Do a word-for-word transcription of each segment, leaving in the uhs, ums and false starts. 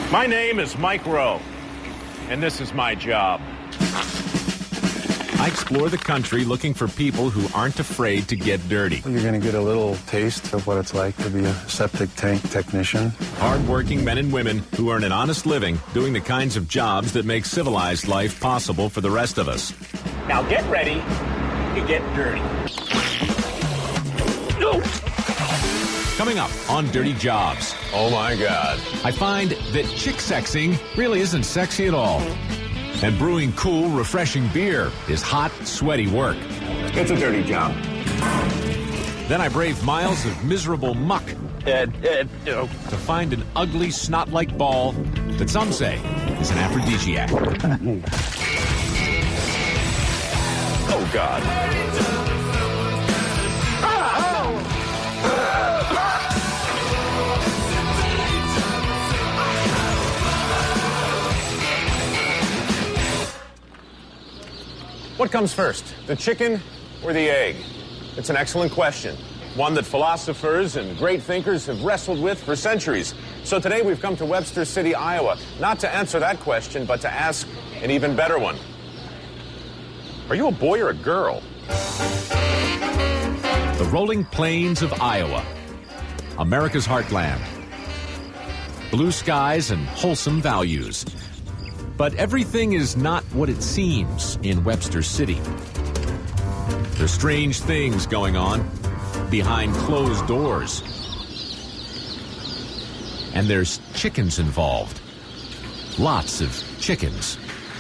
My name is Mike Rowe, and this is my job. I explore the country looking for people who aren't afraid to get dirty. You're going to get a little taste of what it's like to be a septic tank technician. Hard-working men and women who earn an honest living doing the kinds of jobs that make civilized life possible for the rest of us. Now get ready to get dirty. No. Coming up on Dirty Jobs. Oh, my God. I find that chick sexing really isn't sexy at all. And brewing cool, refreshing beer is hot, sweaty work. It's a dirty job. Then I brave miles of miserable muck Ed, Ed, no. to find an ugly, snot-like ball that some say is an aphrodisiac. Oh, God. What comes first, the chicken or the egg? It's an excellent question, one that philosophers and great thinkers have wrestled with for centuries. So today we've come to Webster City, Iowa, not to answer that question, but to ask an even better one. Are you a boy or a girl? The rolling plains of Iowa, America's heartland. Blue skies and wholesome values. But everything is not what it seems in Webster City. There's strange things going on behind closed doors. And there's chickens involved. Lots of chickens.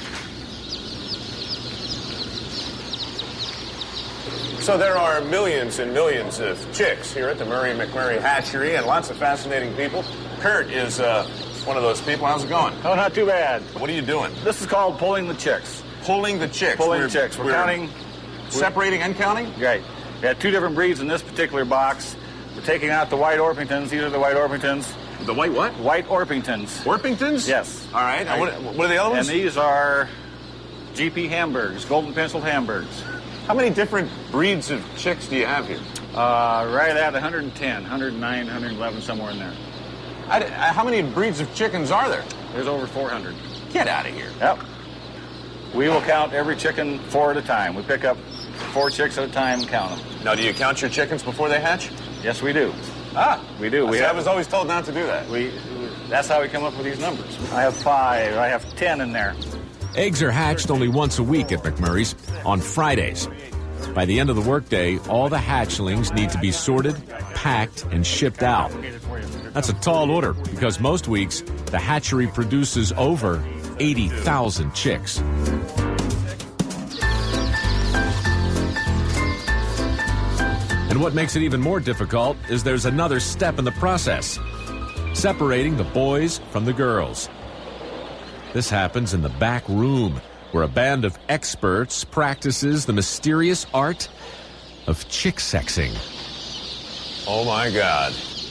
So there are millions and millions of chicks here at the Murray McMurray Hatchery and lots of fascinating people. Kurt is uh, one of those people. How's it going? Oh, not too bad. What are you doing? This is called pulling the chicks. Pulling the chicks. Pulling we're, the chicks. We're, we're counting. Separating and counting? Right. We had two different breeds in this particular box. We're taking out the white Orpingtons. These are the white Orpingtons. The white what? White Orpingtons. Orpingtons? Yes. All right. right. What, what are the other ones? And these are G P Hamburgs, golden penciled Hamburgs. How many different breeds of chicks do you have here? Uh, right at one hundred ten, one hundred nine, one hundred eleven, somewhere in there. I, I, how many breeds of chickens are there? There's over four hundred. Get out of here. Yep. We will count every chicken four at a time. We pick up four chicks at a time and count them. Now, do you count your chickens before they hatch? Yes, we do. Ah, we do. We see, have, I was always told not to do that. We, that's how we come up with these numbers. I have five. I have ten in there. Eggs are hatched only once a week at McMurray's, on Fridays. By the end of the workday, all the hatchlings need to be sorted, packed, and shipped out. That's a tall order, because most weeks, the hatchery produces over eighty thousand chicks. And what makes it even more difficult is there's another step in the process: separating the boys from the girls. This happens in the back room, where a band of experts practices the mysterious art of chick sexing. Oh, my God.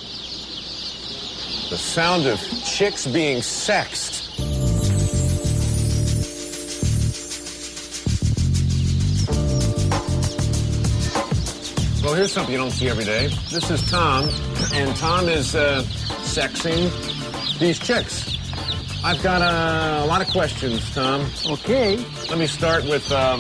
The sound of chicks being sexed. Well, here's something you don't see every day. This is Tom, and Tom is uh, sexing these chicks. I've got uh, a lot of questions, Tom. Okay. Let me start with, um,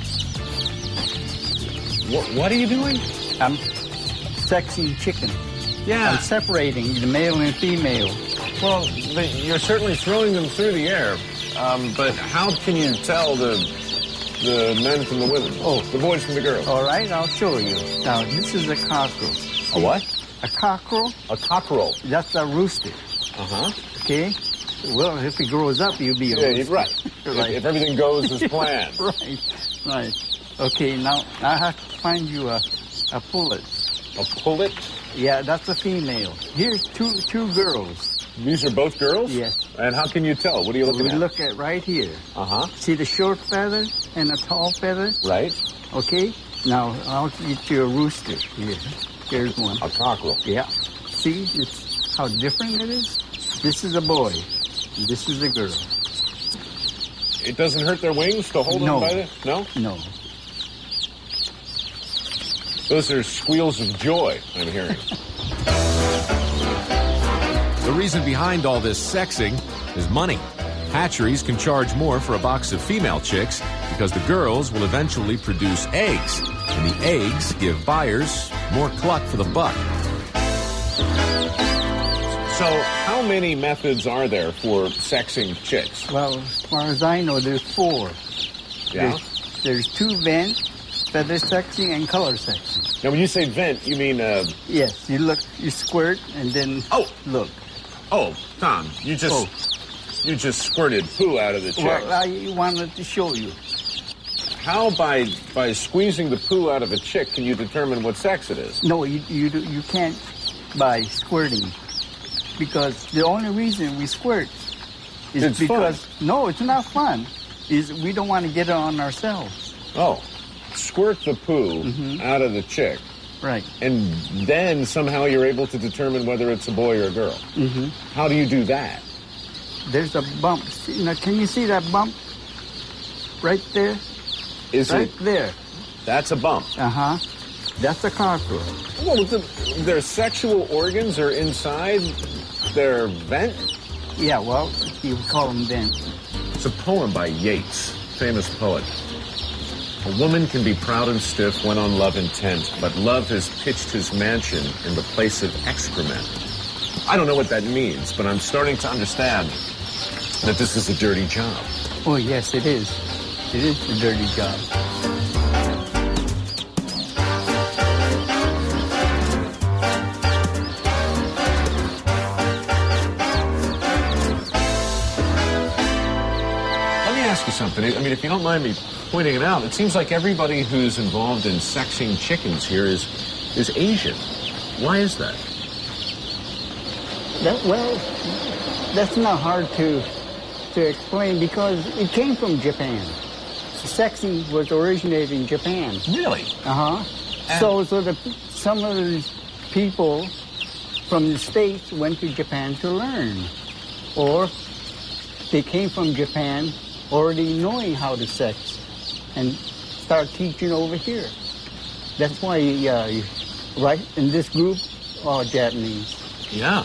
what, what are you doing? I'm sexing chicken. Yeah. I'm separating the male and female. Well, the, you're certainly throwing them through the air, um, but how can you tell the the men from the women? Oh. The boys from the girls? All right, I'll show you. Now, this is a cockerel. A what? A cockerel. A cockerel. That's a rooster. Uh-huh. Okay? Well, if he grows up, you'll be a yeah, rooster. Right. right. If, if everything goes as planned. right, right. Okay, now I have to find you a, a pullet. A pullet? Yeah, that's a female. Here's two two girls. These are both girls? Yes. And how can you tell? What are you looking we at? We look at right here. Uh-huh. See the short feather and the tall feather? Right. Okay. Now, I'll get you a rooster. Here. Here's one. A cockerel. Yeah. See it's how different it is? This is a boy. And this is a girl. It doesn't hurt their wings to hold no. them by the... No? No. Those are squeals of joy, I'm hearing. The reason behind all this sexing is money. Hatcheries can charge more for a box of female chicks because the girls will eventually produce eggs, and the eggs give buyers more cluck for the buck. So how many methods are there for sexing chicks? Well, as far as I know, there's four. Yeah? There's, there's two vent, feather sexing, and color sexing. Now, when you say vent, you mean, uh... Yes, you look, you squirt, and then Oh. look. Oh, Tom, you just... Oh. You just squirted poo out of the chick. Well, I wanted to show you. How, by by squeezing the poo out of a chick, can you determine what sex it is? No, you you do- you can't by squirting, because the only reason we squirt is It's because no, it's not fun. Is we don't want to get it on ourselves. Oh, squirt the poo Mm-hmm. out of the chick, Right. and then somehow you're able to determine whether it's a boy or a girl. Mm-hmm. How do you do that? There's a bump. See, now, can you see that bump? Right there. Is Right it... there. That's a bump. Uh huh. That's a cockroach. Well, the, their sexual organs are inside their vent? Yeah. Well, you would call them then. It's a poem by Yeats, famous poet. A woman can be proud and stiff when on love intent, but love has pitched his mansion in the place of excrement. I don't know what that means, but I'm starting to understand that this is a dirty job. Oh yes, it is. It is a dirty job. Let me ask you something. I mean, if you don't mind me pointing it out, it seems like everybody who's involved in sexing chickens here is is Asian. Why is that? That, well, that's not hard to to explain because it came from Japan. Sexing was originated in Japan. Really? Uh huh. So, so the some of these people from the States went to Japan to learn, or they came from Japan already knowing how to sex, and start teaching over here. That's why, uh, you- right in this group, are Japanese. Yeah.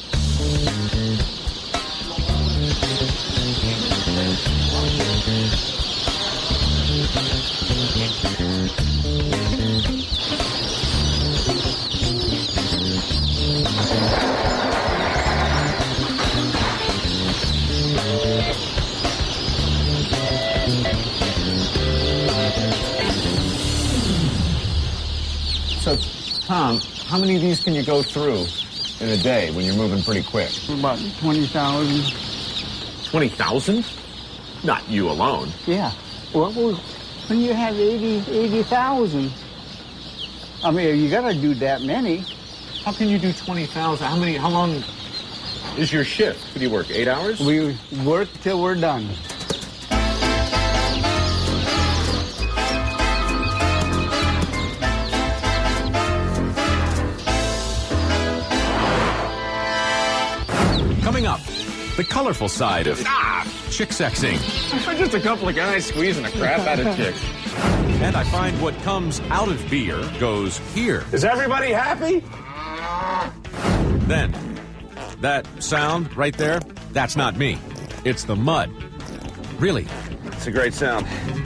So, Tom, how many of these can you go through in a day when you're moving pretty quick? About twenty thousand. twenty thousand? Not you alone. Yeah. Well, well, when you have eighty eighty thousand, I mean, you got to do that many. How can you do twenty thousand? How many, how long is your shift? Could you work eight hours? We work till we're done. Coming up, the colorful side of Ah! chick sexing. Just a couple of guys squeezing the crap out of chicks. And I find what comes out of beer goes here. Is everybody happy? Then, that sound right there, that's not me. It's the mud. Really. It's a great sound.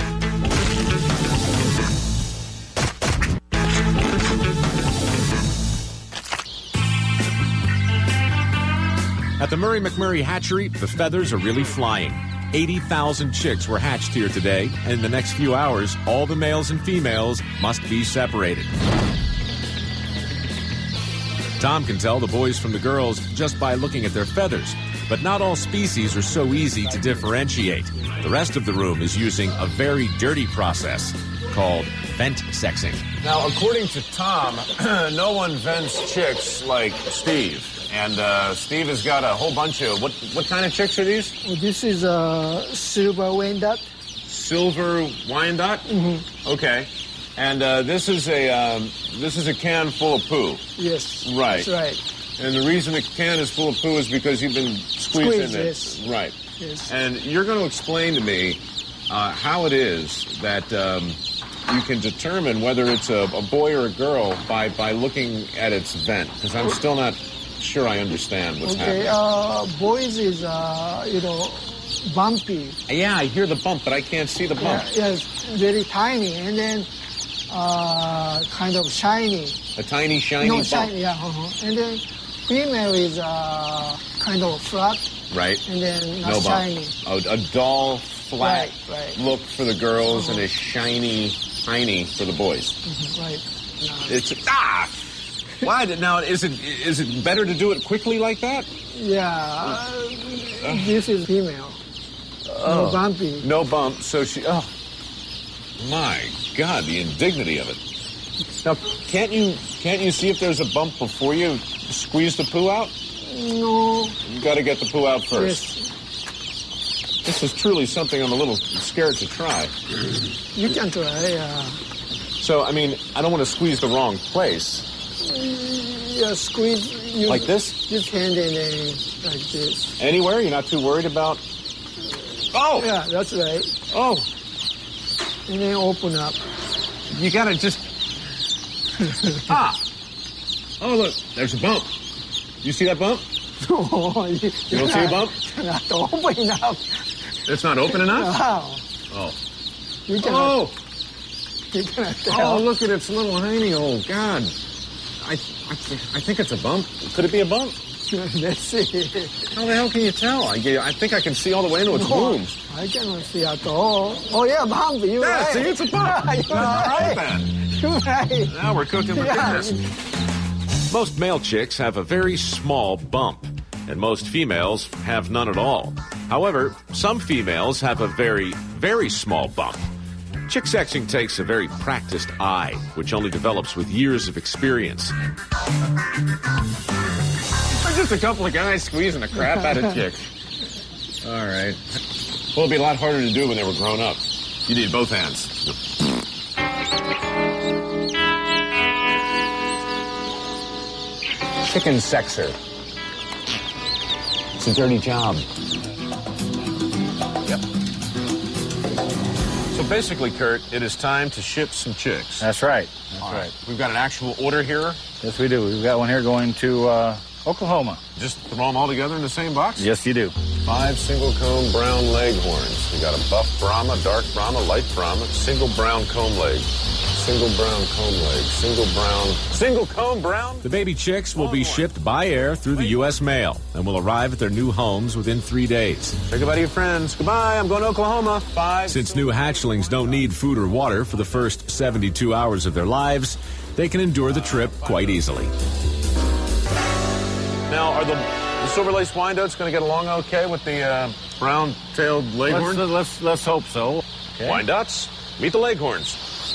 At the Murray McMurray Hatchery, the feathers are really flying. eighty thousand chicks were hatched here today, and in the next few hours, all the males and females must be separated. Tom can tell the boys from the girls just by looking at their feathers, but not all species are so easy to differentiate. The rest of the room is using a very dirty process called vent sexing. Now, according to Tom, no one vents chicks like Steve. And uh, Steve has got a whole bunch of, what what kind of chicks are these? Well, this is a silver Wyandotte. Silver Wyandotte? Mm-hmm. Okay. And uh, this is a um, this is a can full of poo. Yes. Right. That's right. And the reason the can is full of poo is because you've been squeezing Squeeze, it. yes. Right. Yes. And you're going to explain to me uh, how it is that um, you can determine whether it's a, a boy or a girl by, by looking at its vent, because I'm still not sure I understand what's Okay, happening. uh, boys is, uh, you know, bumpy. Yeah, I hear the bump, but I can't see the bump. Yeah, yes, very tiny, and then uh, kind of shiny. A tiny, shiny no, bump. shiny, yeah. Uh-huh. And then female is uh, kind of flat, Right. and then not No bump. shiny. A, a dull, flat Right, right. look for the girls and a shiny, tiny for the boys. Mhm, right. No. It's ah. Why did now? Is it is it better to do it quickly like that? Yeah, uh, this is female. Oh. No bumpy. No bump. So she. Oh, my God! The indignity of it. Now, can't you can't you see if there's a bump before you squeeze the poo out? No. You got to get the poo out first. Yes. This is truly something I'm a little scared to try. You can try. Uh, So, I mean, I don't want to squeeze the wrong place. yeah, squeeze. Use Like this? This hand and then like this. Anywhere? You're not too worried about. Oh! Yeah, that's right. Oh! And then open up. You gotta just. Ah! Oh, look, there's a bump. You see that bump? No, you, You don't see a bump? Not open enough. It's not open enough? Wow. Oh. You cannot. Oh! You cannot Oh, tell. look at its little hiney. Oh, God. I, I, I think it's a bump. Could it be a bump? Let's see. How the hell can you tell? I, I think I can see all the way into its No, womb. I cannot see at all. Oh yeah, bump. You're Yeah, right. see, it's a bump. You're All right, right. then. You're right. Now we're cooking with Yeah. goodness. Most male chicks have a very small bump, and most females have none at all. However, some females have a very, very small bump. Chick sexing takes a very practiced eye, which only develops with years of experience. We're just a couple of guys squeezing the crap out of chicks. All right. Well, it'd be a lot harder to do when they were grown up. You need both hands. Chicken sexer. It's a dirty job. Yep. So basically, Kurt, it is time to ship some chicks. That's right. That's All right. right. We've got an actual order here. Yes, we do. We've got one here going to uh, Oklahoma. Just throw them all together in the same box? Yes, you do. Five single comb brown leghorns. We got a buff Brahma, dark Brahma, light Brahma, single brown comb leg, single brown comb leg, single brown, single comb brown. The baby chicks will be shipped by air through the U S mail and will arrive at their new homes within three days. Say goodbye to your friends. Goodbye. I'm going to Oklahoma. Five. Since new hatchlings don't need food or water for the first seventy-two hours of their lives, they can endure the trip quite easily. Now, are the, the silver-laced Wyandottes going to get along okay with the uh, brown-tailed leghorn? Let's, let's, let's hope so. Okay. Wyandottes, meet the leghorns.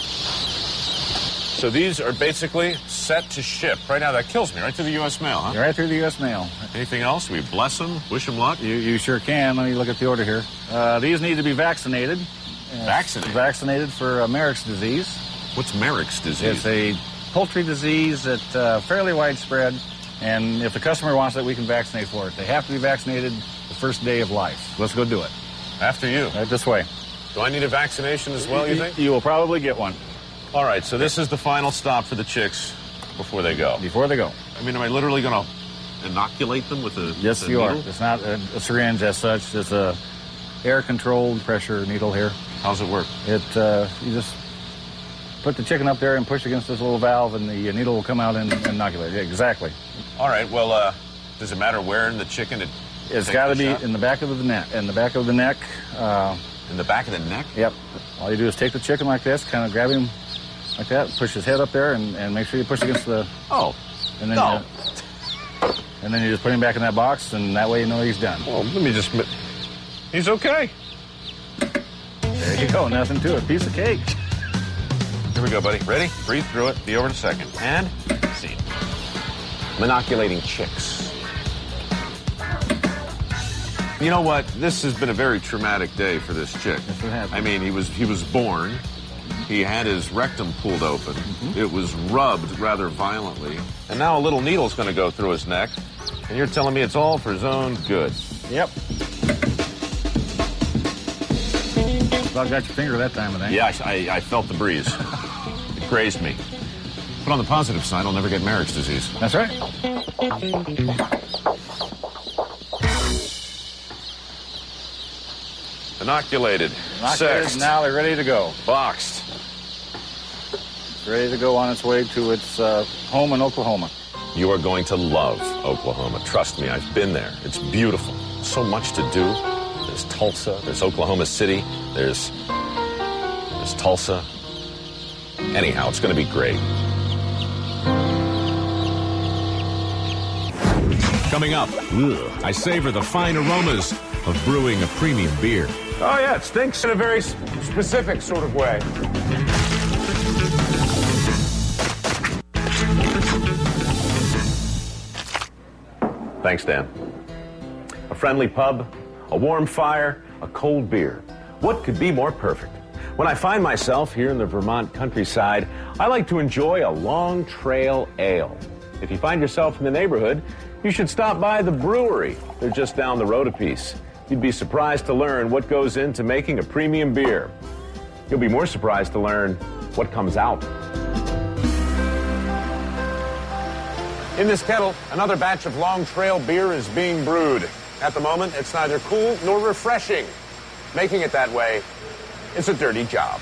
So these are basically set to ship. Right now, that kills me. Right through the U S mail, huh? You're right through the U S mail. Anything else? We bless them, wish them luck. You, you sure can. Let me look at the order here. Uh, these need to be vaccinated. Uh, Vaccinated? Vaccinated for uh, Merrick's disease. What's Merrick's disease? It's a poultry disease that's uh, fairly widespread, and if the customer wants it, we can vaccinate for it. They have to be vaccinated the first day of life. Let's go do it. After you. Right this way. Do I need a vaccination as well, you think? You will probably get one All right, so this is the final stop for the chicks before they go. before they go. I mean, am I literally going to inoculate them with a Yes, with a you are. needle? It's not a, a syringe as such. It's a air-controlled pressure needle here. How's it work? It uh, you just put the chicken up there and push against this little valve, and the needle will come out and inoculate. Yeah, exactly. All right, well, uh, does it matter where in the chicken it It's takes got to the be shot? in the back of the neck. In the back of the neck. Uh, In the back of the neck? Yep. All you do is take the chicken like this, kind of grab him like that, push his head up there, and, and make sure you push against the. Oh, And then no. you, and then you just put him back in that box, and that way you know he's done. Well, let me just... He's okay. There you go. Nothing to it. Piece of cake. Here we go, buddy. Ready? Breathe through it. Be over in a second. And see. I'm inoculating chicks. You know what? This has been a very traumatic day for this chick. That's what happened. I mean, he was he was born. He had his rectum pulled open. Mm-hmm. It was rubbed rather violently. And now a little needle's going to go through his neck. And you're telling me it's all for his own good. Yep. About got your finger that time, I think. Yeah, I, I, I felt the breeze. It grazed me. But on the positive side, I'll never get marriage disease. That's right. Inoculated. Inoculated, Sexed. now they're ready to go. Boxed. It's ready to go on its way to its uh, home in Oklahoma. You are going to love Oklahoma. Trust me, I've been there. It's beautiful. So much to do. There's Tulsa. There's Oklahoma City. There's... There's Tulsa. Anyhow, it's going to be great. Coming up, ugh, I savor the fine aromas of brewing a premium beer. Oh, yeah, it stinks in a very s- specific sort of way. Thanks, Dan. A friendly pub, a warm fire, a cold beer. What could be more perfect? When I find myself here in the Vermont countryside, I like to enjoy a Long Trail Ale. If you find yourself in the neighborhood, you should stop by the brewery. They're just down the road a piece. You'd be surprised to learn what goes into making a premium beer. You'll be more surprised to learn what comes out. In this kettle, another batch of Long Trail beer is being brewed. At the moment, it's neither cool nor refreshing. Making it that way, it's a dirty job.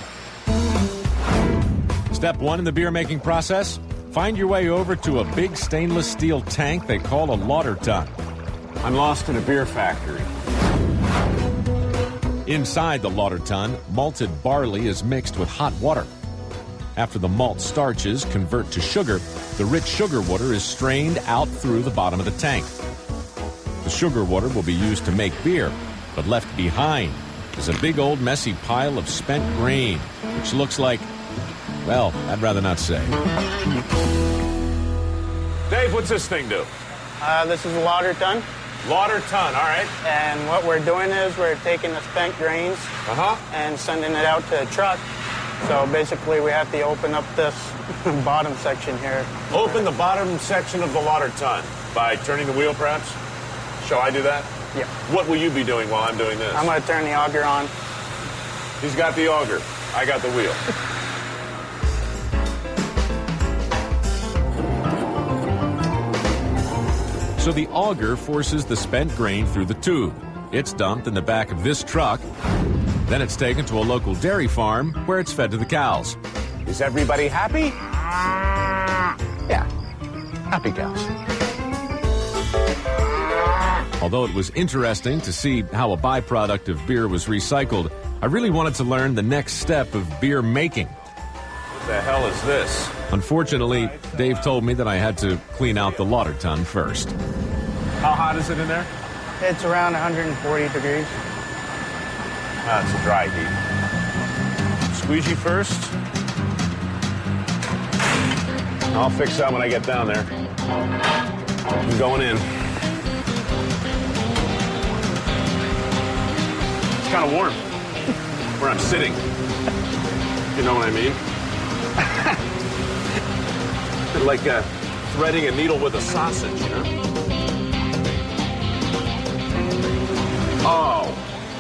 Step one in the beer making process, find your way over to a big stainless steel tank they call a lauter tun. I'm lost in a beer factory. Inside the lauter tun, malted barley is mixed with hot water. After the malt starches convert to sugar, the rich sugar water is strained out through the bottom of the tank. The sugar water will be used to make beer, but left behind is a big old messy pile of spent grain, which looks like, well, I'd rather not say. Dave, what's this thing do? Uh, this is a lauter tun, Lauter ton, all right. and what we're doing is we're taking the spent grains Uh-huh. and sending it out to a truck. So basically we have to open up this bottom section here. Open the bottom section of the lauter ton by turning the wheel, perhaps? Shall I do that? Yeah. What will you be doing while I'm doing this? I'm going to turn the auger on. He's got the auger. I got the wheel. So the auger forces the spent grain through the tube. It's dumped in the back of this truck. Then it's taken to a local dairy farm where it's fed to the cows. Is everybody happy? Yeah. Happy cows. Although it was interesting to see how a byproduct of beer was recycled, I really wanted to learn the next step of beer making. What the hell is this? Unfortunately, Dave told me that I had to clean out the lauter tun first. How hot is it in there? It's around one hundred forty degrees. That's a dry heat. Squeegee first. I'll fix that when I get down there. I'm going in. It's kind of warm where I'm sitting. You know what I mean? Like uh, threading a needle with a sausage, you know? Oh.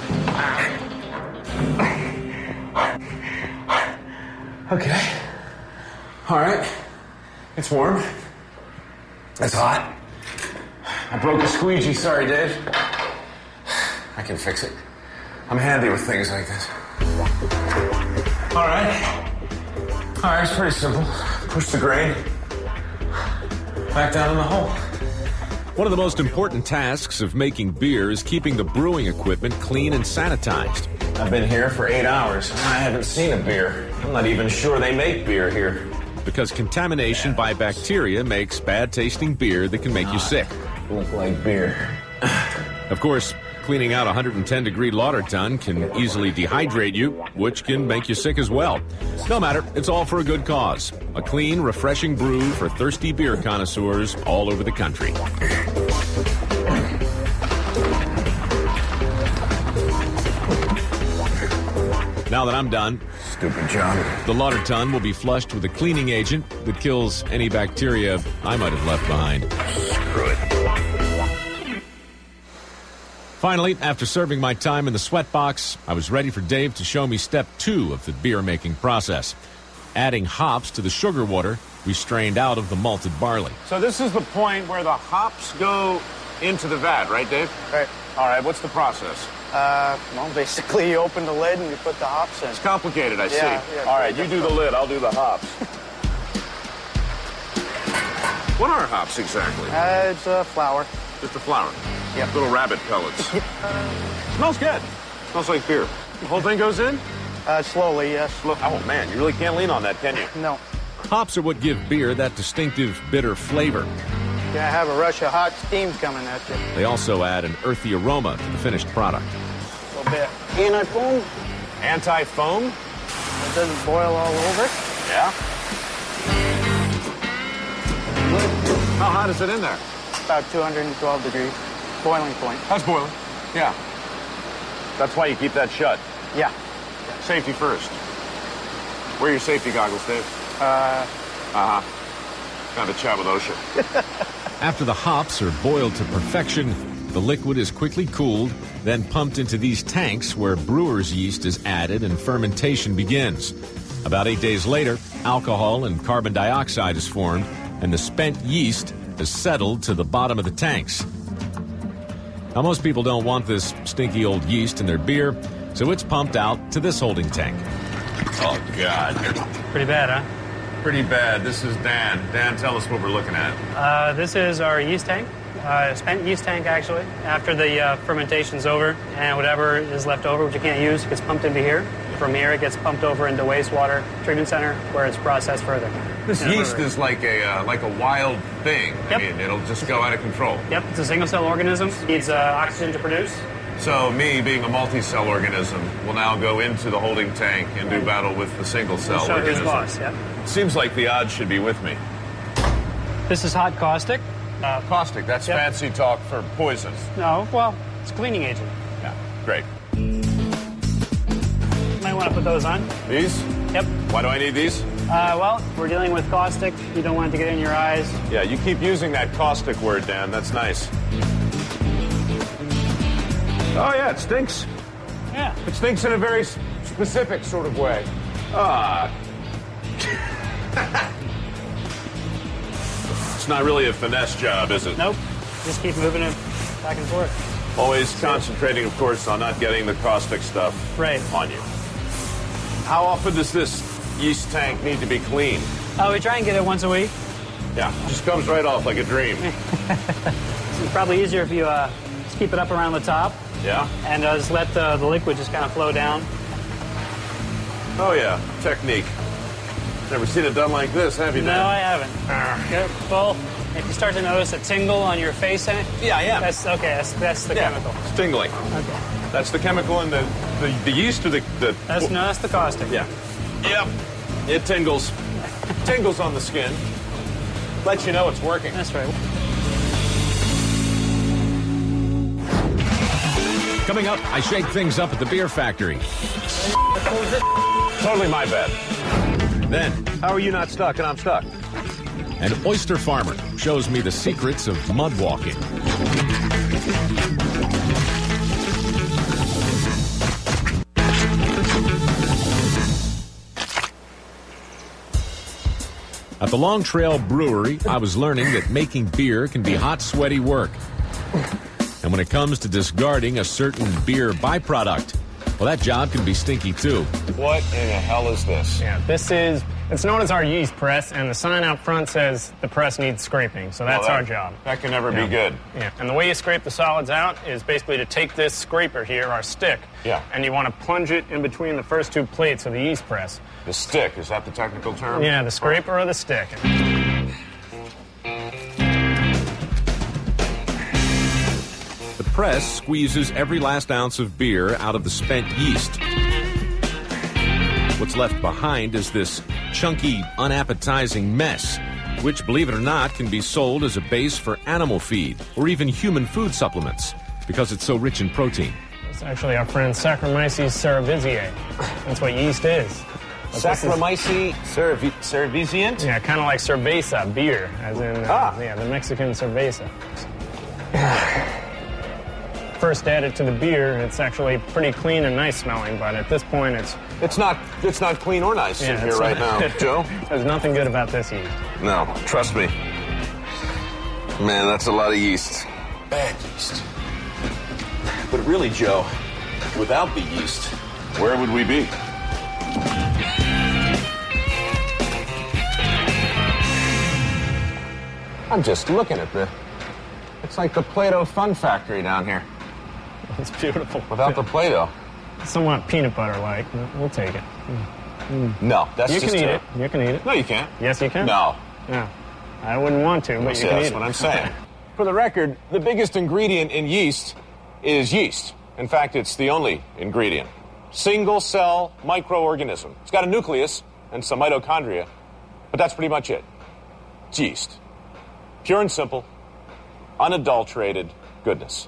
Okay. All right. It's warm. It's hot. I broke a squeegee. Sorry, Dave. I can fix it. I'm handy with things like this. All right. All right, it's pretty simple. Push the grain back down in the hole. One of the most important tasks of making beer is keeping the brewing equipment clean and sanitized. I've been here for eight hours. I haven't seen a beer. I'm not even sure they make beer here. Because contamination by bacteria makes bad-tasting beer that can make you sick. Look like beer. Of course, cleaning out a one hundred ten degree lauter tun can easily dehydrate you, which can make you sick as well. No matter, it's all for a good cause. A clean, refreshing brew for thirsty beer connoisseurs all over the country. Now that I'm done, Stupid John. the lauter tun will be flushed with a cleaning agent that kills any bacteria I might have left behind. Screw it. Finally, after serving my time in the sweat box, I was ready for Dave to show me step two of the beer making process, adding hops to the sugar water we strained out of the malted barley. So this is the point where the hops go into the vat, right, Dave? Right. All right, what's the process? Uh, well, basically you open the lid and you put the hops in. It's complicated, I Yeah, see. yeah, All right, very you do the lid, I'll do the hops. What are hops exactly? Uh, it's uh, flour. Just a flour. Yep. Little rabbit pellets. Smells good. Smells like beer. The whole thing goes in? Uh, slowly, yes. Look, oh man, you really can't lean on that, can you? No. Hops are what give beer that distinctive bitter flavor. You're gonna have a rush of hot steam coming at you. They also add an earthy aroma to the finished product. A little bit. Anti-foam. Anti-foam? It doesn't boil all over. Yeah. How hot is it in there? About two hundred twelve degrees. Boiling point. That's boiling. Yeah. That's why you keep that shut. Yeah. Safety first. Where are your safety goggles, Dave? Uh, Uh-huh. Kind of a chat with OSHA. After the hops are boiled to perfection, the liquid is quickly cooled, then pumped into these tanks where brewer's yeast is added and fermentation begins. About eight days later, alcohol and carbon dioxide is formed, and the spent yeast is settled to the bottom of the tanks. Now, most people don't want this stinky old yeast in their beer, so it's pumped out to this holding tank. Oh, God. Pretty bad, huh? Pretty bad. This is Dan. Dan, tell us what we're looking at. Uh, this is our yeast tank, uh, spent yeast tank, actually. After the uh, fermentation's over, and whatever is left over, which you can't use, gets pumped into here. From here, it gets pumped over into wastewater treatment center, where it's processed further. This In a yeast brewery. is like a uh, like a wild thing. Yep. I mean, it'll just go out of control. Yep, it's a single-cell organism. Needs uh, oxygen to produce. So me, being a multi-cell organism, will now go into the holding tank and do battle with the single-cell Show who's organism. boss, yep. Seems like the odds should be with me. This is hot caustic. Uh, caustic, that's Yep. fancy talk for poison. No, well, it's a cleaning agent. Yeah, great. Might want to put those on. These? Yep. Why do I need these? Uh, well, we're dealing with caustic. You don't want it to get in your eyes. Yeah, you keep using that caustic word, Dan. That's nice. Oh, yeah, it stinks. Yeah. It stinks in a very s- specific sort of way. Ah. It's not really a finesse job, is it? Nope. Just keep moving it back and forth. Always concentrating, of course, on not getting the caustic stuff Right. on you. How often does this yeast tank need to be cleaned? Uh, we try and get it once a week. Yeah, just comes right off like a dream. It's probably easier if you uh, just keep it up around the top Yeah? and uh, just let the, the liquid just kind of flow down. Oh, yeah, technique. Never seen it done like this, have you, No, Dan? I haven't. Good. Well, if you start to notice a tingle on your face, eh, Yeah, I am. that's okay. That's that's the Yeah, chemical. it's tingling. Okay. That's the chemical in the, the, the yeast or the... the That's no, that's the caustic. Yeah. Yep. It tingles. Tingles on the skin. Lets you know it's working. That's right. Coming up, I shake things up at the beer factory. Totally my bad. Then, How are you not stuck and I'm stuck? an oyster farmer shows me the secrets of mud walking. At the Long Trail Brewery, I was learning that making beer can be hot, sweaty work. And when it comes to discarding a certain beer byproduct, well, that job can be stinky too. What in the hell is this? Yeah, this is, it's known as our yeast press, and the sign out front says the press needs scraping, so that's Well, that- our job. That can never Yeah. be good. Yeah, and the way you scrape the solids out is basically to take this scraper here, our stick, Yeah. and you want to plunge it in between the first two plates of the yeast press. The stick, is that the technical term? Yeah, the scraper or the stick. The press squeezes every last ounce of beer out of the spent yeast. What's left behind is this chunky, unappetizing mess, which, believe it or not, can be sold as a base for animal feed or even human food supplements because it's so rich in protein. It's actually our friend Saccharomyces cerevisiae. That's what yeast is. But this is- Saccharomyces cervi- cerevisiae? Yeah, kind of like cerveza, beer, as in, uh, Ah. yeah, the Mexican cerveza. first add it to the beer, it's actually pretty clean and nice smelling, but at this point it's... It's not it's not clean or nice Yeah, in here it's right not- now, Joe. There's nothing good about this yeast. No, trust me. Man, that's a lot of yeast. Bad yeast. But really, Joe, without the yeast, where would we be? I'm just looking at the... It's like the Play-Doh Fun Factory down here. It's beautiful. Without the Play-Doh. Somewhat peanut butter-like. We'll take it. No, that's You just can eat a- it. You can eat it. No, you can't. Yes, you can. No. No. I wouldn't want to, but See, you can that's eat what it. I'm saying. For the record, the biggest ingredient in yeast is yeast. In fact, it's the only ingredient. Single-cell microorganism. It's got a nucleus and some mitochondria, but that's pretty much it. It's yeast. Pure and simple, unadulterated goodness.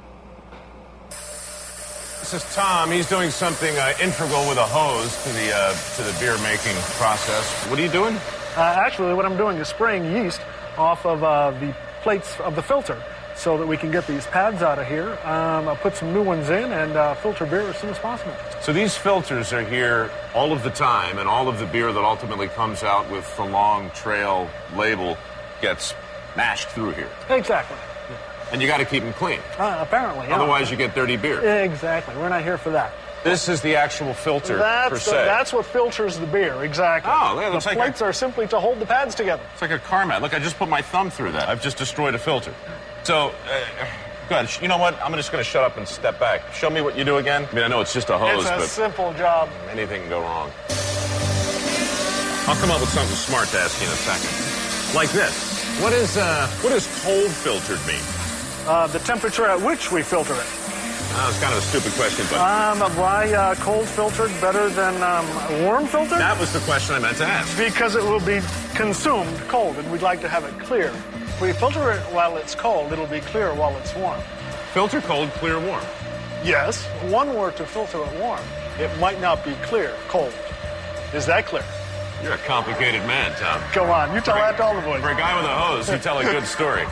This is Tom. He's doing something uh, integral with a hose to the uh, to the beer making process. What are you doing? Uh, actually, what I'm doing is spraying yeast off of uh, the plates of the filter so that we can get these pads out of here. Um, I'll put some new ones in and uh, filter beer as soon as possible. So these filters are here all of the time, and all of the beer that ultimately comes out with the Long Trail label gets mashed through here. Exactly. And you got to keep them clean. Uh, apparently, yeah. Otherwise, you get dirty beer. Exactly. We're not here for that. This is the actual filter, That's, per the- se. that's what filters the beer, exactly. Oh, yeah, it looks the like plates are simply to hold the pads together. It's like a car mat. Look, I just put my thumb through that. I've just destroyed a filter. So, uh, go ahead. You know what? I'm just going to shut up and step back. Show me what you do again. I mean, I know it's just a hose, It's a but simple job. anything can go wrong. I'll come up with something smart to ask you in a second. Like this. What is uh, what does cold filtered mean? Uh, the temperature at which we filter it. Oh, it's kind of a stupid question, but Um, why uh, cold filtered better than um, warm filtered? that was the question I meant to ask. Because it will be consumed cold, and we'd like to have it clear. If we filter it while it's cold, it'll be clear while it's warm. Filter cold, clear warm. Yes, if one were to filter it warm, it might not be clear cold. Is that clear? You're a complicated man, Tom. Come on, you tell that to all the boys. For a guy with a hose, you tell a good story.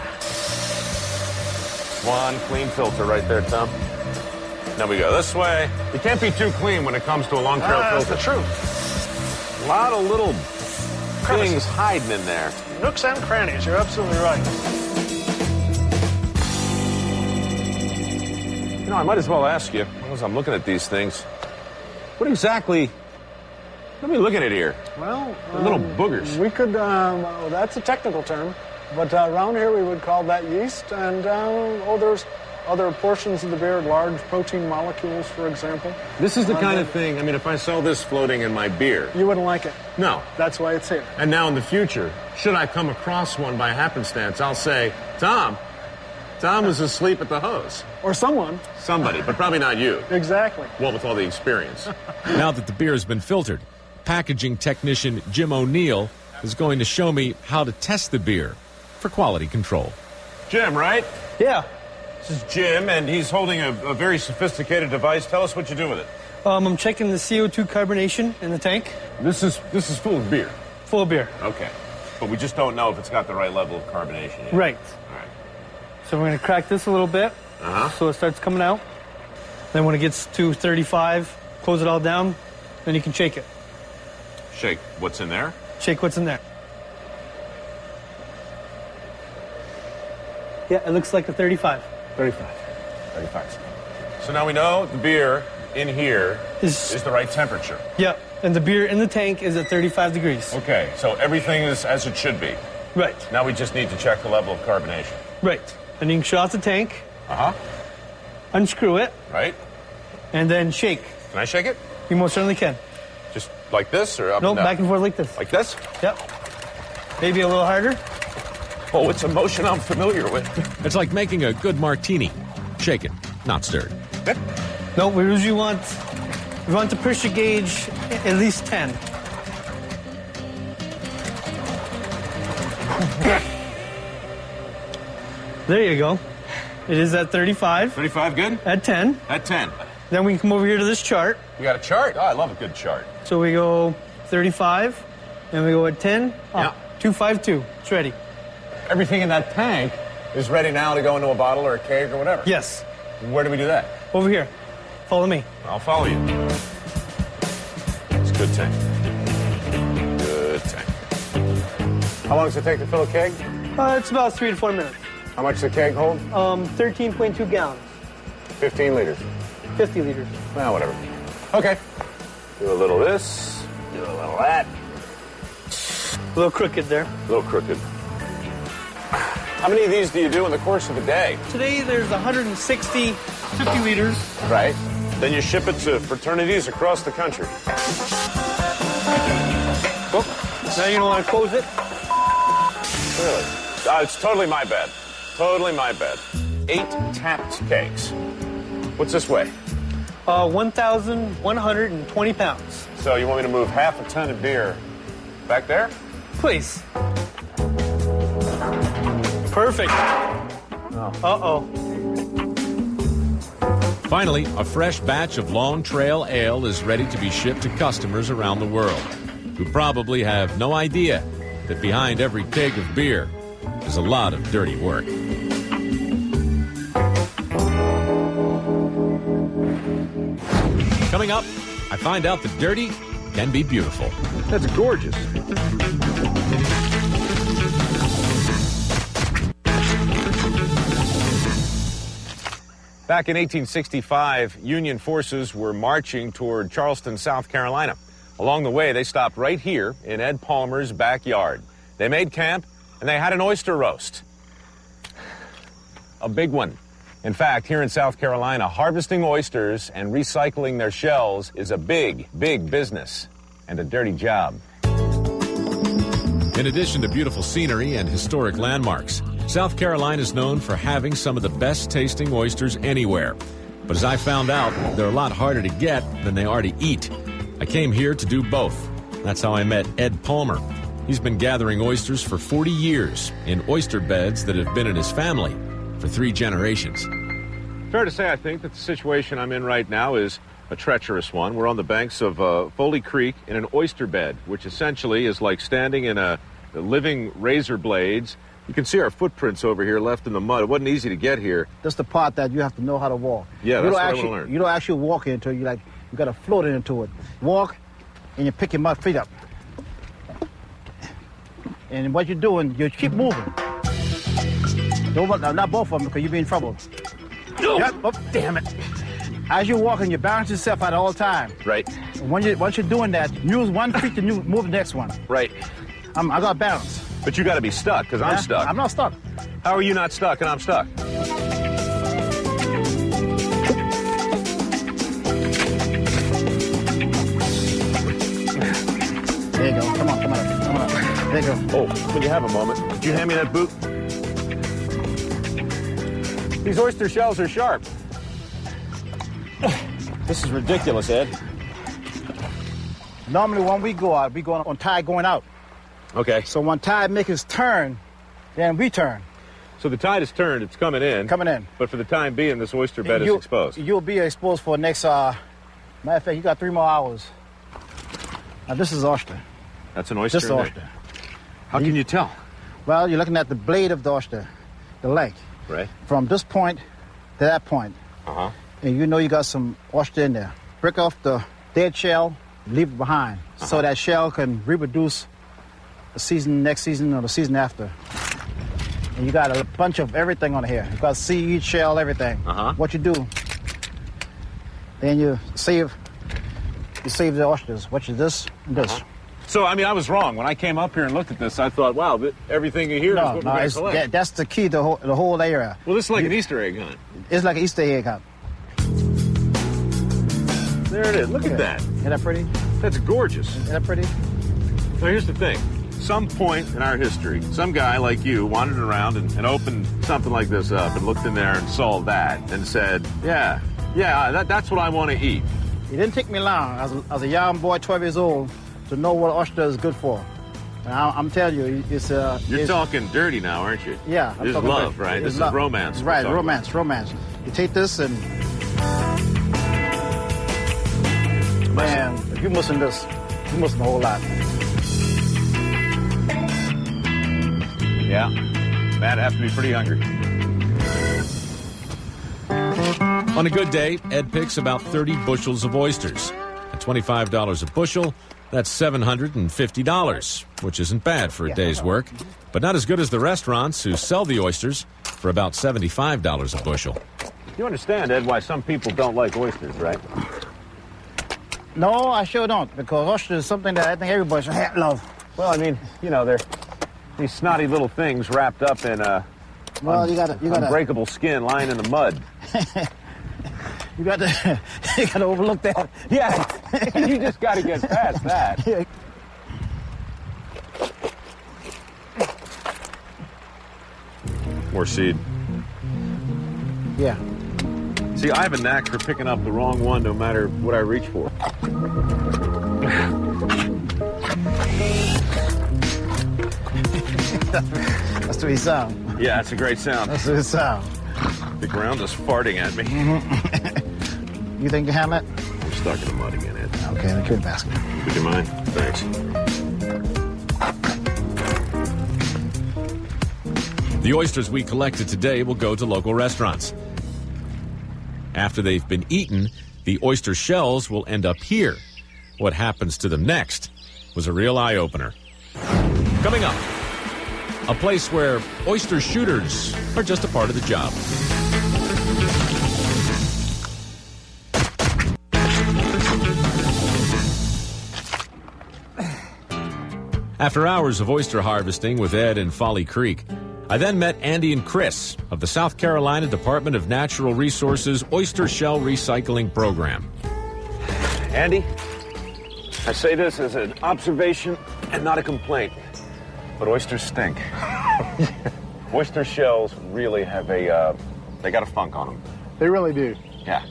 One clean filter right there, Tom. Now we go this way. You can't be too clean when it comes to a Long Trail Ah, that's filter. the truth. A lot of little Crevices. things hiding in there. Nooks and crannies, you're absolutely right. You know, I might as well ask you, as I'm looking at these things, what exactly... Let me look at it here. Well, They're little um, boogers. We could, um, well, that's a technical term, but uh, around here we would call that yeast. And, uh, oh, there's other portions of the beer, large protein molecules, for example. This is the Uh, kind that- of thing, I mean, if I saw this floating in my beer... You wouldn't like it. No. That's why it's here. And now in the future, should I come across one by happenstance, I'll say, Tom, Tom was asleep at the hose. Or someone. Somebody, but probably not you. Exactly. Well, with all the experience. Now that the beer has been filtered, packaging technician Jim O'Neill is going to show me how to test the beer for quality control. Jim, right? Yeah. This is Jim, and he's holding a, a very sophisticated device. Tell us what you do with it. Um, I'm checking the C O two carbonation in the tank. This is this is full of beer. Full of beer. Okay. But we just don't know if it's got the right level of carbonation yet. Right. All right. So we're going to crack this a little bit Uh-huh. so it starts coming out. Then when it gets to thirty-five, close it all down, then you can shake it. Shake what's in there. Shake what's in there. Yeah, it looks like a thirty-five. thirty-five. thirty-five. So now we know the beer in here Is- is the right temperature. Yeah, and the beer in the tank is at thirty-five degrees. Okay, so everything is as it should be. Right, Now we just need to check the level of carbonation. right. And you can shut off the tank, Uh-huh. unscrew it, Right? and then shake. Can I shake it? You most certainly can. Just like this or up No, and down? back and forth like this. Like this? Yep. Maybe a little harder. Oh, it's a motion I'm familiar with. It's like making a good martini. Shaken, not stirred. No, we usually want we want the pressure gauge at least ten. There you go. It is at thirty-five. thirty-five good? At ten. At ten. Then we can come over here to this chart. You got a chart? Oh, I love a good chart. So we go thirty-five, and we go at ten. Oh, Yeah. two five two. It's ready. Everything in that tank is ready now to go into a bottle or a keg or whatever. Yes. Where do we do that? Over here. Follow me. I'll follow you. It's a good tank. Good tank. How long does it take to fill a keg? Uh, it's about three to four minutes. How much does the keg hold? Um, thirteen point two gallons. fifteen liters. fifty liters. Well, whatever. Okay. Do a little this, do a little that. A little crooked there. A little crooked. How many of these do you do in the course of a day? Today there's one hundred sixty, fifty liters. Right. Then you ship it to fraternities across the country. Oh, now you don't want to close it? Really? Uh, it's totally my bad. Totally my bad. Eight tapped kegs. What's this weigh? Uh, one thousand one hundred twenty pounds. So you want me to move half a ton of beer back there? Please. Perfect. Oh. Uh-oh. Finally, a fresh batch of Long Trail Ale is ready to be shipped to customers around the world, who probably have no idea that behind every keg of beer is a lot of dirty work. Coming up, I find out that dirty can be beautiful. That's gorgeous. Back in eighteen sixty-five, Union forces were marching toward Charleston, South Carolina. Along the way, they stopped right here in Ed Palmer's backyard. They made camp, and they had an oyster roast. A big one. In fact, here in South Carolina, harvesting oysters and recycling their shells is a big, big business and a dirty job. In addition to beautiful scenery and historic landmarks, South Carolina is known for having some of the best tasting oysters anywhere. But as I found out, they're a lot harder to get than they are to eat. I came here to do both. That's how I met Ed Palmer. He's been gathering oysters for forty years in oyster beds that have been in his family for three generations. Fair to say, I think, that the situation I'm in right now is a treacherous one. We're on the banks of uh, Foley Creek in an oyster bed, which essentially is like standing in a, a living razor blades. You can see our footprints over here left in the mud. It wasn't easy to get here. That's the part that you have to know how to walk. Yeah, you that's don't what actually, I want to learn. You don't actually walk into it. You like you got to float into it. Walk, and you pick your mud feet up. And what you're doing, you keep moving. Don't, not both of them, because you'll be in trouble. No. Yep. Oh, damn it. As you're walking, you balance yourself out all the time. Right. And when you, once you're doing that, use one feet to move the next one. Right. I'm, I got balance. But you got to be stuck, because Yeah, I'm stuck. I'm not stuck. How are you not stuck and I'm stuck? There you go. Come on, come on, come on. There you go. Oh, when you have a moment, could you hand me that boot? These oyster shells are sharp. This is ridiculous, Ed. Normally, when we go out, we go on tide going out. Okay. So when tide makes its turn, then we turn. So the tide is turned, it's coming in. Coming in. But for the time being, this oyster bed You- is exposed. You'll be exposed for the next, uh, matter of fact, you got three more hours. Now, this is oyster. That's an oyster This is in there. oyster. How can you tell? Well, you're looking at the blade of the oyster, the length. Right. From this point to that point. Uh-huh. And you know you got some oyster in there. Break off the dead shell, leave it behind. Uh-huh. So that shell can reproduce the season, next season, or the season after. And you got a bunch of everything on here. You got seed, shell, everything. Uh-huh. What you do, then you save, you save the oysters. What is this and this. Uh-huh. So, I mean, I was wrong. When I came up here and looked at this, I thought, wow, th- everything in here is No, what we're no, going it's, to collect. that, that's the key to the whole, the whole area. Well, this is like an Easter egg hunt. It's like an Easter egg hunt. There it is. Look at that. Isn't that pretty? That's gorgeous. Isn't that pretty? Now, here's the thing. Some point in our history, some guy like you wandered around and, and opened something like this up and looked in there and saw that and said, yeah, yeah, that, that's what I want to eat. It didn't take me long, as a, as a young boy, twelve years old, to know what oyster is good for. And I, I'm telling you, it's... Uh, You're it's, talking dirty now, aren't you? Yeah. I'm This is talking love, about- right? it's This is love. romance. we're Right, talking romance, about. romance. You take this and... Man, if you're missing this, you're missing a whole lot. Yeah. Man, I'd have to be pretty hungry. On a good day, Ed picks about thirty bushels of oysters. At twenty-five dollars a bushel, that's seven hundred fifty dollars, which isn't bad for a day's work, but not as good as the restaurants who sell the oysters for about seventy-five dollars a bushel. You understand, Ed, why some people don't like oysters, right? No, I sure don't, because oyster is something that I think everybody should have love. Well, I mean, you know, they're these snotty little things wrapped up in a well, un- you gotta, you gotta, unbreakable skin lying in the mud. you got to, you got to overlook that. Yeah, you just got to get past that. More seed. Yeah. See, I have a knack for picking up the wrong one no matter what I reach for. That's the way you sound. Yeah, that's a great sound. That's the way it sound. The ground is farting at me. You think you have it? We're stuck in the mud again, Ed. Okay, then carry the basket. Would you mind? Thanks. The oysters we collected today will go to local restaurants. After they've been eaten, the oyster shells will end up here. What happens to them next was a real eye-opener. Coming up, a place where oyster shooters are just a part of the job. After hours of oyster harvesting with Ed in Folly Creek, I then met Andy and Chris of the South Carolina Department of Natural Resources Oyster Shell Recycling Program. Andy, I say this as an observation and not a complaint, but oysters stink. Oyster shells really have a, uh, they got a funk on them. They really do. Yeah.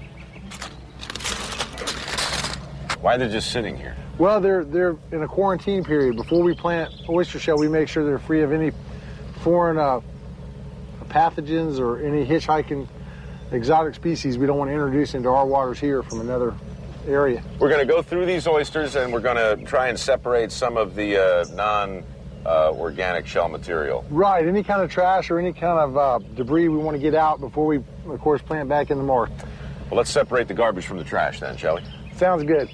Why are they just sitting here? Well, they're they're in a quarantine period. Before we plant oyster shell, we make sure they're free of any foreign uh, pathogens or any hitchhiking exotic species we don't want to introduce into our waters here from another area. We're going to go through these oysters and we're going to try and separate some of the uh, non-organic uh, shell material. Right, any kind of trash or any kind of uh, debris we want to get out before we, of course, plant back in the marsh. Well, let's separate the garbage from the trash then, shall we? Sounds good.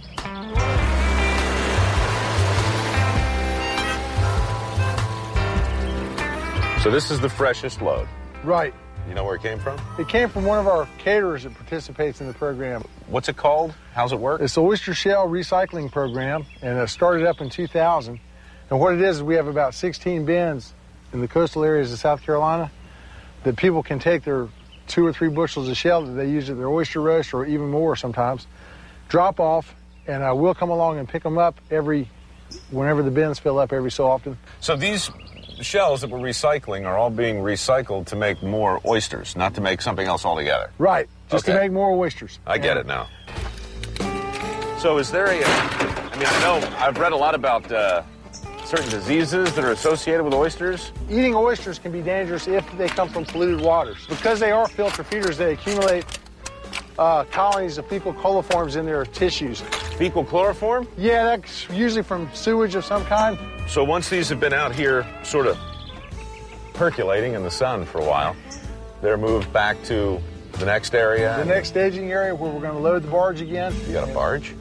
So this is the freshest load. Right. You know where it came from? It came from one of our caterers that participates in the program. What's it called? How's it work? It's the Oyster Shell Recycling Program, and it started up in two thousand. And what it is is we have about sixteen bins in the coastal areas of South Carolina that people can take their two or three bushels of shell that they use at their oyster roast or even more sometimes, drop off, and uh, we'll come along and pick them up every, whenever the bins fill up every so often. So these shells that we're recycling are all being recycled to make more oysters, not to make something else altogether. Right, just Okay. to make more oysters. I get it now. So is there a, I mean, I know I've read a lot about uh, certain diseases that are associated with oysters. Eating oysters can be dangerous if they come from polluted waters. Because they are filter feeders, they accumulate uh, colonies of fecal coliforms in their tissues. Fecal chloroform? Yeah, that's usually from sewage of some kind. So once these have been out here sort of percolating in the sun for a while, they're moved back to the next area? The next staging area where we're going to load the barge again. You got a barge?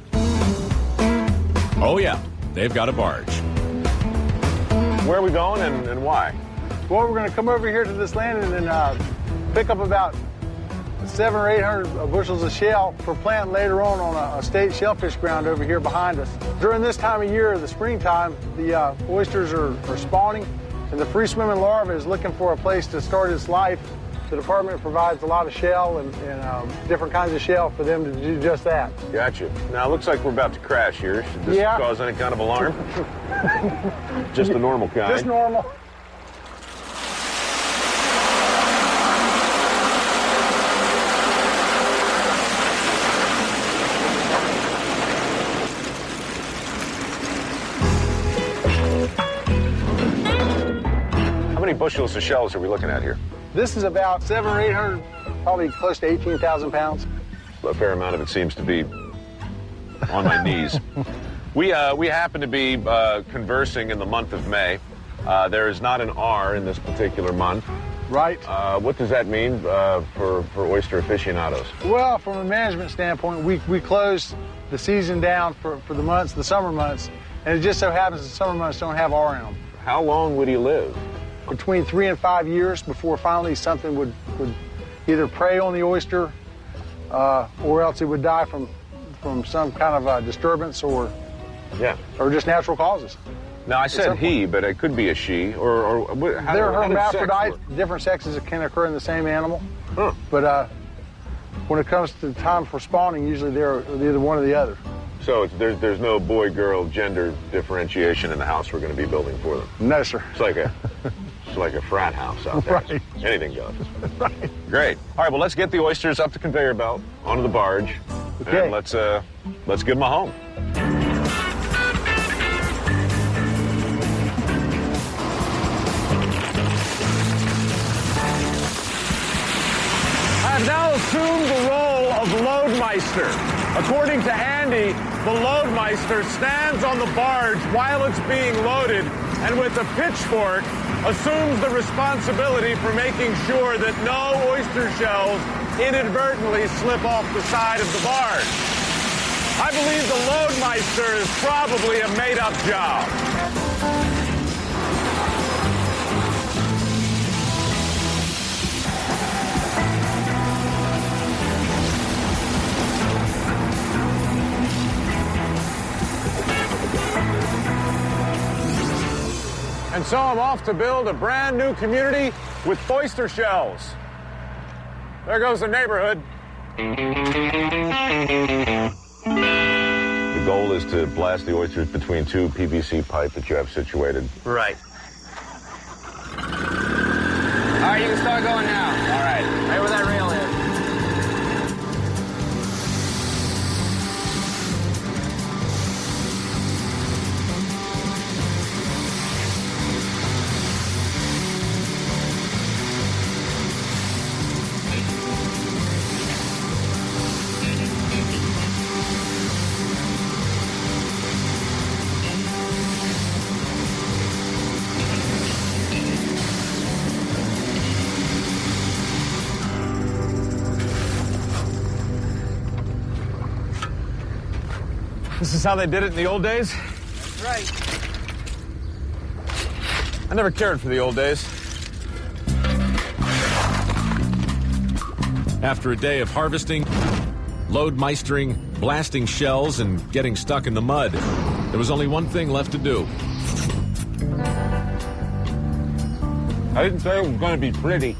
Oh, yeah, they've got a barge. Where are we going and, and why? Well, we're going to come over here to this landing and uh, pick up about seven or eight hundred bushels of shell for planting later on on a, a state shellfish ground over here behind us. During this time of year, the springtime, the uh, oysters are, are spawning, and the free-swimming larva is looking for a place to start its life. The department provides a lot of shell and, and um, different kinds of shell for them to do just that. Gotcha. Now, it looks like we're about to crash here. Should this Yeah. cause any kind of alarm? Just the normal kind. Just normal. How many bushels of shells are we looking at here? This is about seven or eight hundred, probably close to eighteen thousand pounds. A fair amount of it seems to be on my knees. We uh, we happen to be uh, conversing in the month of May. Uh, there is not an R in this particular month. Right. Uh, what does that mean uh, for, for oyster aficionados? Well, from a management standpoint, we, we close the season down for, for the months, the summer months, and it just so happens the summer months don't have R in them. How long would he live? Between three and five years before finally something would, would either prey on the oyster uh, or else it would die from, from some kind of uh, disturbance or, yeah. or just natural causes. Now, I said he, but it could be a she, or, or what, how, they're how hermaphrodites. Different sexes can occur in the same animal. Huh. But uh, when it comes to time for spawning, usually they're either one or the other. So it's, there's there's no boy-girl gender differentiation in the house we're going to be building for them? No, sir. It's like a it's like a frat house out there. Right. Anything goes. Right. Great. All right, well, let's get the oysters up the conveyor belt, onto the barge, okay. and let's, uh, let's give them a home. I've now assumed the role of Loadmeister. According to Andy, the Loadmeister stands on the barge while it's being loaded and with a pitchfork assumes the responsibility for making sure that no oyster shells inadvertently slip off the side of the barge. I believe the Loadmeister is probably a made-up job. And so I'm off to build a brand new community with oyster shells. There goes the neighborhood. The goal is to blast the oysters between two P V C pipe that you have situated. Right. All right, you can start going now. All right. Right where that rail is. This is how they did it in the old days? That's right. I never cared for the old days. After a day of harvesting, load-meistering, blasting shells, and getting stuck in the mud, there was only one thing left to do. I didn't say it was going to be pretty.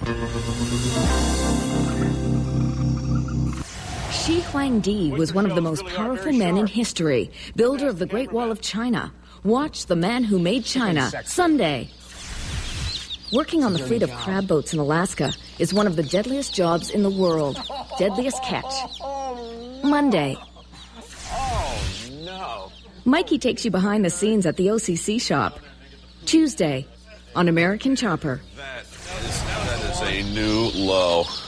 Shi Huangdi was one of the most powerful men in history, builder of the Great Wall of China. Watch The Man Who Made China, Sunday. Working on the fleet of crab boats in Alaska is one of the deadliest jobs in the world. Deadliest catch. Monday. Oh, no. Mikey takes you behind the scenes at the O C C shop. Tuesday, on American Chopper. That is, that is a new low.